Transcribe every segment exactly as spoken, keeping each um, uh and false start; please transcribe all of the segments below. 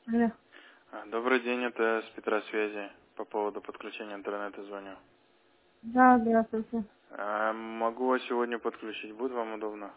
Алло. А, Добрый день, это с Петра связи. По поводу подключения интернета звоню. Да, здравствуйте. А, могу вас сегодня подключить, будет вам удобно?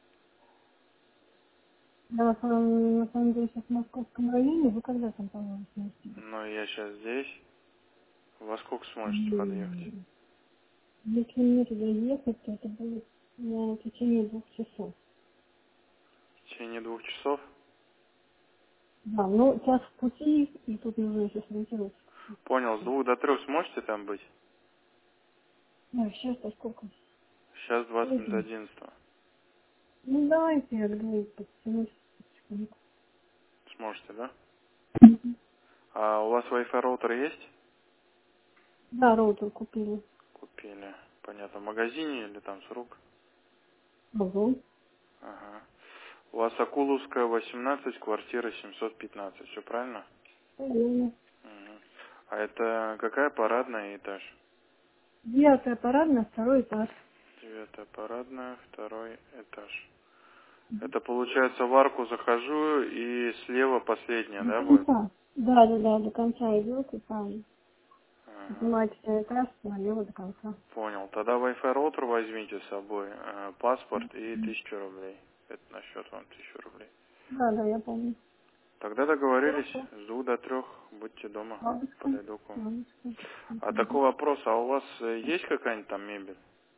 Да, на самом, на самом деле сейчас в Московском районе. Вы когда там по-моему сможете? Но я сейчас здесь. Во сколько сможете подъехать? М, Если мне туда ехать, то это будет на течение двух часов. В течение двух часов? Да, ну час в пути, и тут нужно еще сориентироваться. Понял, с двух до трех сможете там быть? Да, сейчас-то сколько? Сейчас двадцать минут Один. одиннадцатого. Ну давайте я думаю, подтянусь потихоньку. Сможете, да? Мгм. А у вас Wi-Fi роутер есть? Да, роутер купили. Купили. Понятно. В магазине или там с рук? Ого. Ага. У вас Акуловская, восемнадцать, квартира семьсот пятнадцать. Все правильно? Правильно. Мгм. А это какая парадная этаж? Девятая парадная, второй этаж. Девятая парадная, второй этаж. Это получается в арку захожу и слева последняя, До да, будет? конца. Да, да, да, до конца идет и там. Ага. Поднимаете этаж налево до конца. Понял. Тогда Wi-Fi роутер возьмите с собой, э, паспорт и тысячу рублей. Это на счет вам тысячу рублей. Да, да, я помню. Тогда договорились, Хорошо. с двух до трех будьте дома, Ладушка. подойду к вам. Ладушка. А Мгм. такой вопрос, а у вас э, есть какая-нибудь там мебель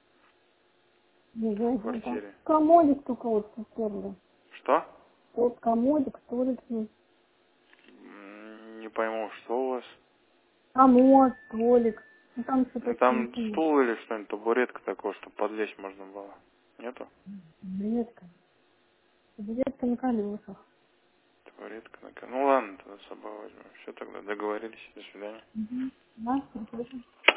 Не в знаю, ну, там квартире? комодик только вот стерли. Что? Вот комодик, столик есть. М, Не пойму, что у вас? Комод, столик. Ну там еще Ну почти там ничего нет. стул или что-нибудь, табуретка такого, чтобы подлезть можно было. Нету? Билетка. Билетка на колесах. Табуретка на ко- Ну ладно, тогда с собой возьмем. Все, тогда договорились. До свидания. Угу. Да, приходим.